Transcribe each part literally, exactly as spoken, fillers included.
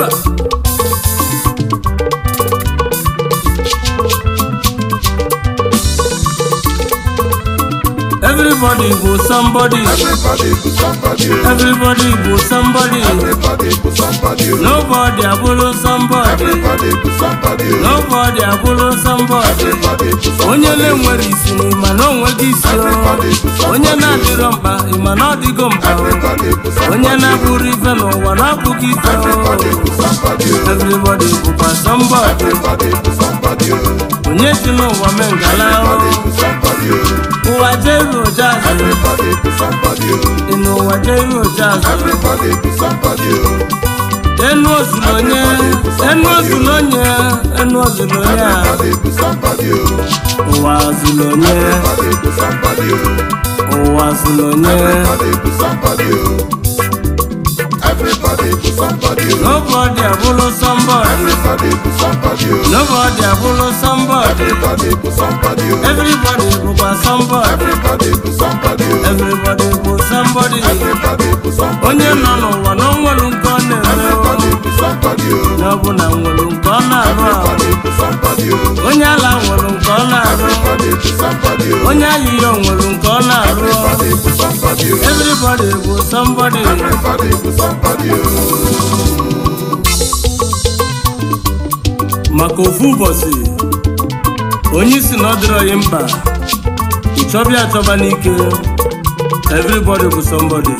Haba. Everybody go somebody. Everybody go somebody. Everybody go somebody. Everybody go somebody. Nobody a follow somebody. Everybody go somebody. Nobody a follow somebody. Everybody go somebody. Onye le nwere isi ma no nwere isi o. Onye na adịrọ mkpa ma no adịgo mkpa o. Onye na buru ife n'ụwa na abụghị ife o. Everybody go somebody. Everybody go somebody. Onye si n'ụwa mee ngala o. Ụwa jeru jazz. Everybody go somebody. Inu ụwa jeru jazz. Everybody go somebody. Enu ozulonye, enu ozulonye, enu ozulonye. Everybody go somebody. Ụwa ozulonye, Everybody go somebody. ụwa ozulonye. Everybody go somebody. Everybody go somebody. Nobody a follow somebody. Everybody go somebody. Nobody a follow somebody. Everybody go somebody. Everybody go somebody. Everybody go somebody. Everybody go somebody. Everybody go somebody. Onye nọ n'ụwa na nwere nke ọ na-eme. Everybody go somebody. N'ọbụ na nwere nke ọ na-arụ ahụ. Everybody go somebody. Onye ala nwere nke ọ na-arụ. Everybody go somebody. Onye ayịya nwere nke ọ na-arụ. Everybody go somebody. Everybody go somebody. Everybody go somebody. Maka ofu ụbọchị onye isi na ọ dịrọghị mkpa ịchọbịa achọba n'ike. Everybody go somebody.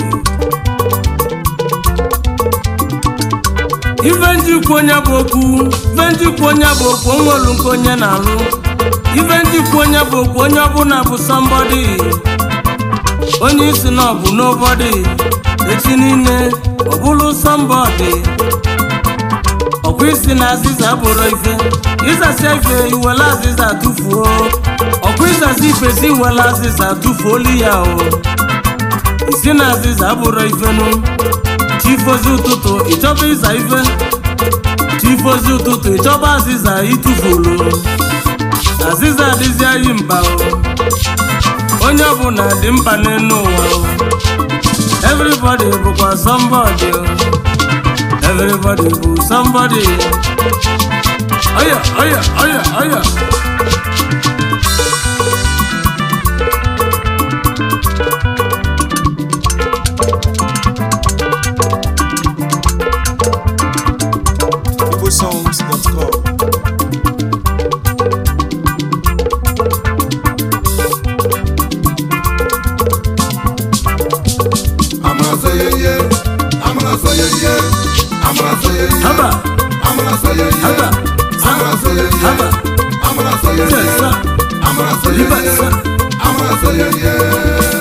Ife njikwa onye bụ okwu, ife njikwa onye bụ okwu onwelu nke onye na-alụ. Ife njikwa onye bụ okwu onye ọbụla bụ somebody. Onye isi na ọ bụ nobody. Echi niile ọ bụrụ somebody. Ọkwa isi na azịza bụrụ ife. Ịzasịa ife iwela azịza tụfuo. Ọkwa ịzasị ife si iwela azịza tụfuolu ya o. Isi na azịza bụrụ ifenu. Chifozi ụtụtụ ịchọba ịza ife. Chifozi ụtụtụ ịchọba azịza ịtụfulu. Azịza adịzi anyị mkpa o. Onye ọbụla dị mkpa n'elu ụwa o. Everybody bụkwa somebody o. Everybody bụ somebody. Oya, oya, oya, oya. igbo songs dot com. Amara say yeah yeah. Amara say yeah yeah. Amara say yeah yeah. Haba. Amara say yeah yeah. Haba. Amara say yeah yeah. Haba. Amara say yeah Yes, yeah. sir. Amara say yeah Yes, sir. yeah. Amara say yeah yeah.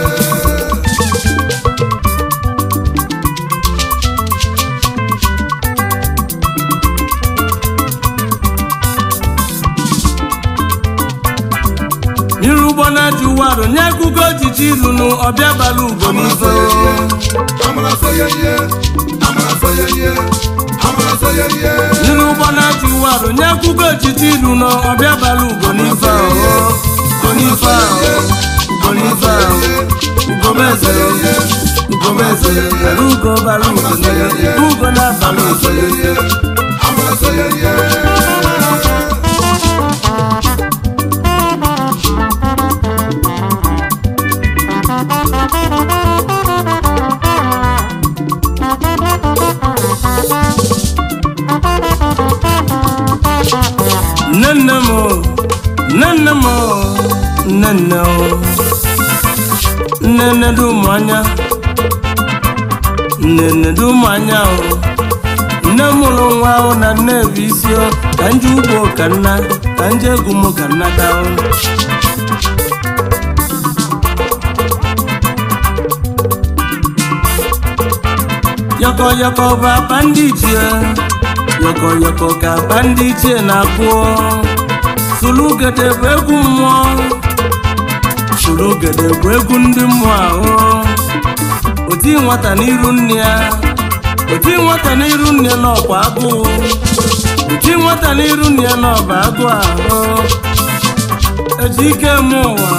Irugbo na juwaru nye akụkọ ojiji ilu nu ọbịa bala ugo Amara n'ife. say yeah yeah. Amara say yeah yeah. Amara say yeah yeah. Amara say yeah yeah. Irugbo na juwaru nye akụkọ ojiji ilu nu ọbịa bala ugo n'ife o. Ugo n'ife o. Ugo n'ife o. Ugo meze o. Ugo meze o. Ugo bala ugo n'ife. Ugo na bala ugo n'ife. Amara say yeah yeah. Nene mo, nene mo, nene o. Nene du mwanya, nene du mwanya o. Nne mụrụ nwa o na nne bụ isi o. Ka nje ugbo ka nna, ka nje egwu m ka nna ka o. Yoko yoko ba bandiche, yoko yoko ka bandiche na kwuo. Sulugede bụ egwu mmụọ, sulugede bụ egwu ndị mmụọ ahụ. Oti nwata n'iru nne ya, oti nwata n'iru nne n'ọkwa agụụ. Oti nwata n'iru nne n'ọba agụ ahụ. Eji ike mụ ụwa,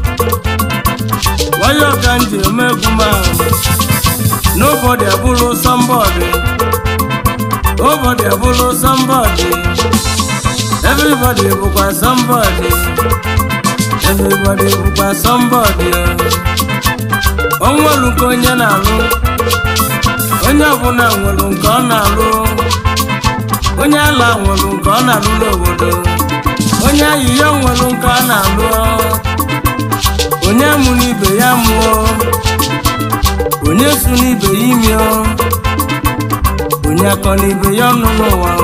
wayo ka nje eme egwu m ahụ. Nobody abụrụ somebody. Nobody bụrụ somebody. Everybody bụkwa somebody. Everybody bụkwa somebody. O nwere nke onye na-alụ, onye ọbụla nwere nke ọ na-alụ. Onye ala nwere nke ọ na-alụ n'obodo, onye ahịhịa nwere nke ọ na-alụ. Onye mụ n'ibe ya mụọ, onye su n'ibe ya imi, onye akọ n'ibe ya ọnụ n'ụwa,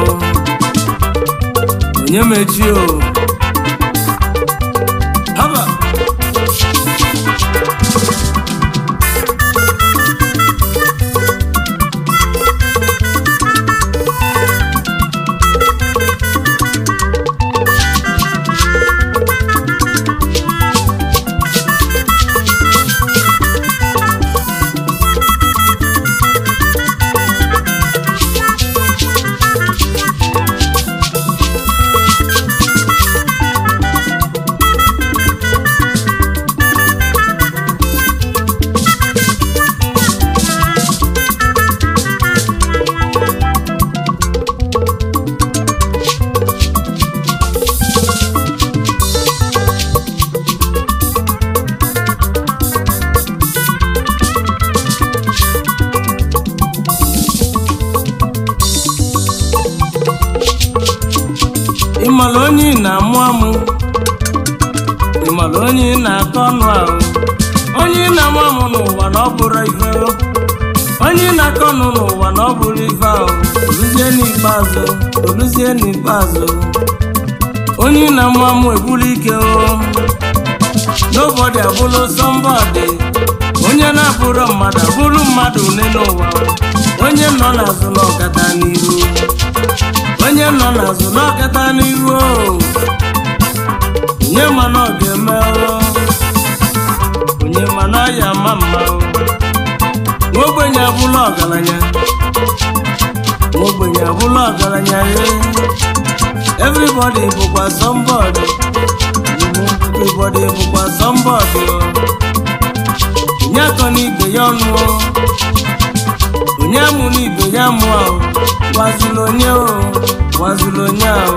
onye mechi o haba. Ịmala onye na-amụ amụ, ịmala onye na-akọ ọnụ ahụ, onye na-amụ amụ n'ụwa na ọ bụrụ ife, onye na-akọ ọnụ n'ụwa na ọ bụrụ ife ahụ, oluzie n'ikpeazụ, oluzie n'ikpeazụ, onye na-amụ amụ ebulu ike o. Nobody abụrụ somebody. Onye na-abụrụ mmadụ abụrụ mmadụ une n'ụwa, onye nọ n'azụ n'ọkata n'iru, onye nọ n'azụ n'ọkata n'iru, onye ma na ọ ga-eme, onye ma na ọ ya ama mma. Ogbenye abụla ọgaranya, ogbenye abụla ọgaranya. Everybody bụkwa somebody. Everybody bụkwa somebody. Onye akọ n'ibe ya ọnụ, onye amụ n'ibe ya mụọ, wazụlụ onye o, wazụlụ onye ahụ.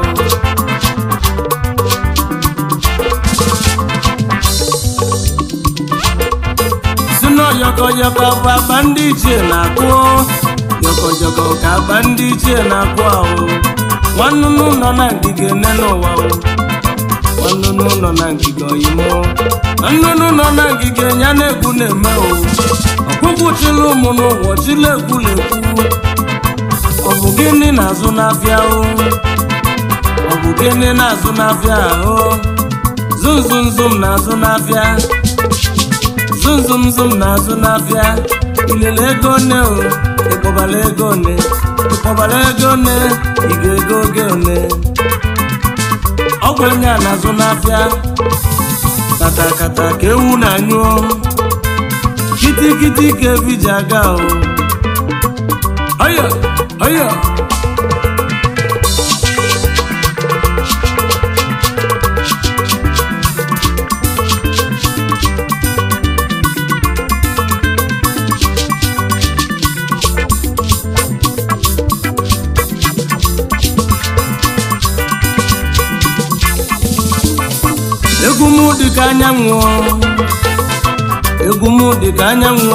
Sino yọkọ yọkọ bụ agba ndị ichie na-akụ, yọkọ yọkọ ka agba ndị ichie na-akụ ahụ. Nwannunu nọ na ngige nne n'ụwa, nwannunu nọ na ngige oyimo, nwannunu nọ na ngige ya na-egwu na-eme o. Ọkụkụ chịlụ ụmụ n'ụwa chịlụ egwu na-ekwu. Ọ bụ gịnị na-azụ n'afịa o? Ọ bụ gịnị na-azụ n'afịa o? Zum zum zum na-azụ n'afịa, zum zum zum na-azụ n'afịa. Ilele ego nne o, ịkpọbala ego nne, ịkpọbala ego nne, ị ga-ego oge one. Ọgwụ onye a na-azụ n'afịa, kata kata ka ewu na-anyụ, kiti kiti ka ebi ji aga o. Oyo oyo egwu m dị ka anyanwụ, egwu m dị ka anyanwụ,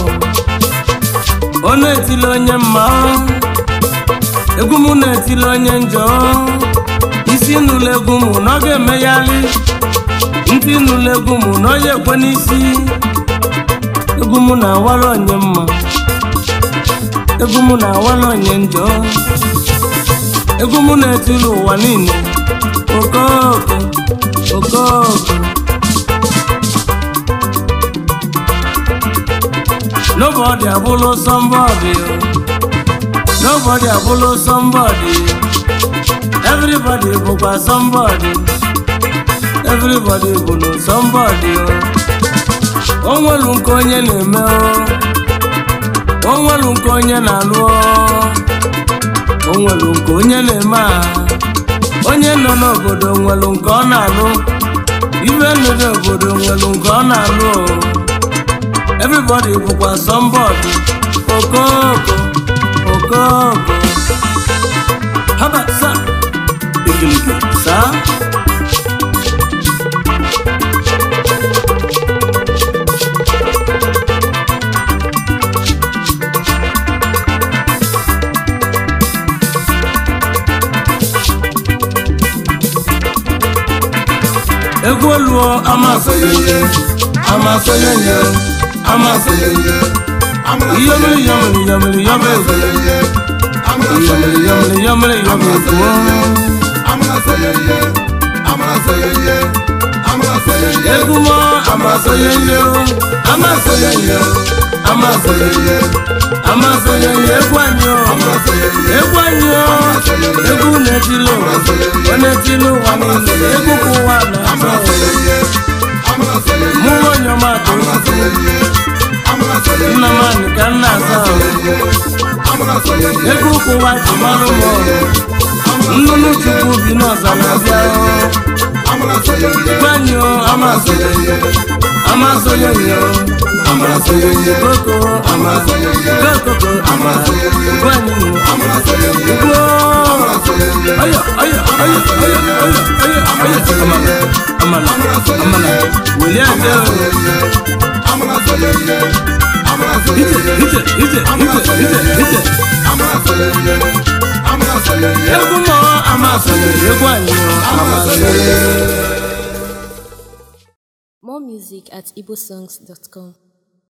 ọ na-etili onye mma, egwu m na-etili onye njọ. Isi nụlụ egwu m na ọ ga-emegharị, ntị nụlụ egwu m na ọ ya ekwe n'isi. Egwu m na-awara onye mma, egwu m na-awara onye njọ. Egwu m na-etili ụwa niile, okoko okoko. Nobody abụrụ somebody, nobody abụrụ somebody. Everybody bụkwa somebody. Everybody bụrụ somebody. O nwere nke onye na-eme, o nwere nke onye na-alụ, o nwere nke onye na-eme a. Onye nọ n'obodo nwere nke ọ na-alụ, ibe nọ n'obodo nwere nke ọ na-alụ. Everybody bụkwa somebody. Okoko okoko. egwu oluo amasoyenye amasoyenye amasoyenye iyomere yomere yomere yomere yomere yomere yomere yomere kuo egwu mo amasoyenye amasoyenye amasoyenye amasoyenye egwu anyo egwu anyo egwu netilo onetilo wanile egwu kuwa na muwo nyoma to nna mani ka nna asa egwu kuwa chimaru mo nnunu chukwu bi n'ọzara bịa egwu anyo amasoyenye amasoyenye amasoyenye koko amasoyenye koko amasoyenye egwu anyo egwu ayo ayo ayo ayo ayo ayo ayo amala amala amala wele aje hite hite hite hite hite hite egwu mo amasoyenye egwu anyo amasoyenye. More music at igbosongs dot com.